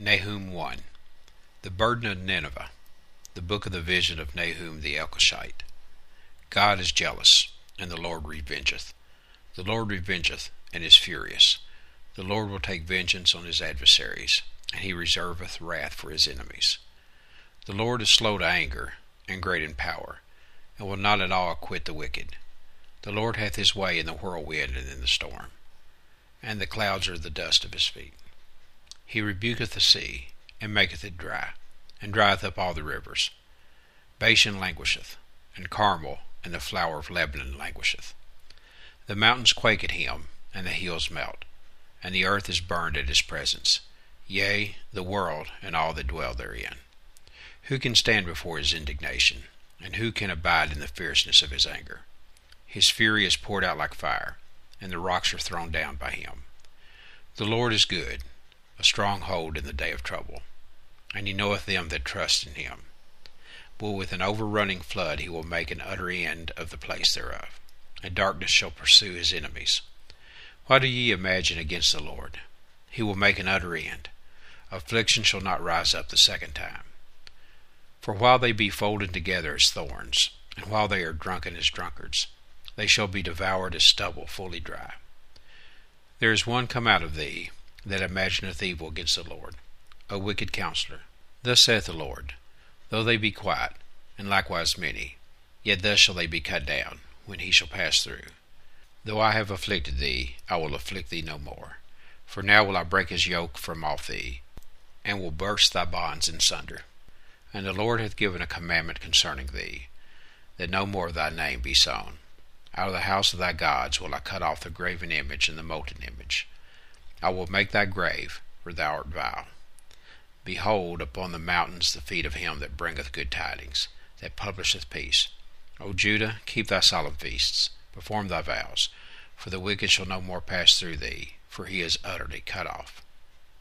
Nahum 1. The burden of Nineveh. The book of the vision of Nahum the Elkoshite. God is jealous, and the Lord revengeth. The Lord revengeth, and is furious. The Lord will take vengeance on his adversaries, and he reserveth wrath for his enemies. The Lord is slow to anger, and great in power, and will not at all acquit the wicked. The Lord hath his way in the whirlwind and in the storm, and the clouds are the dust of his feet. He rebuketh the sea, and maketh it dry, and drieth up all the rivers. Bashan languisheth, and Carmel and the flower of Lebanon languisheth. The mountains quake at him, and the hills melt, and the earth is burned at his presence, yea, the world and all that dwell therein. Who can stand before his indignation, and who can abide in the fierceness of his anger? His fury is poured out like fire, and the rocks are thrown down by him. The Lord is good, a stronghold in the day of trouble, and he knoweth them that trust in him. But with an overrunning flood he will make an utter end of the place thereof, and darkness shall pursue his enemies. What do ye imagine against the Lord? He will make an utter end. Affliction shall not rise up the second time. For while they be folded together as thorns, and while they are drunken as drunkards, they shall be devoured as stubble fully dry. There is one come out of thee that imagineth evil against the Lord, a wicked counselor. Thus saith the Lord, though they be quiet, and likewise many, yet thus shall they be cut down, when he shall pass through. Though I have afflicted thee, I will afflict thee no more. For now will I break his yoke from off thee, and will burst thy bonds in sunder. And the Lord hath given a commandment concerning thee, that no more thy name be sown. Out of the house of thy gods will I cut off the graven image and the molten image. I will make thy grave, for thou art vile. Behold, upon the mountains the feet of him that bringeth good tidings, that publisheth peace. O Judah, keep thy solemn feasts, perform thy vows, for the wicked shall no more pass through thee, for he is utterly cut off.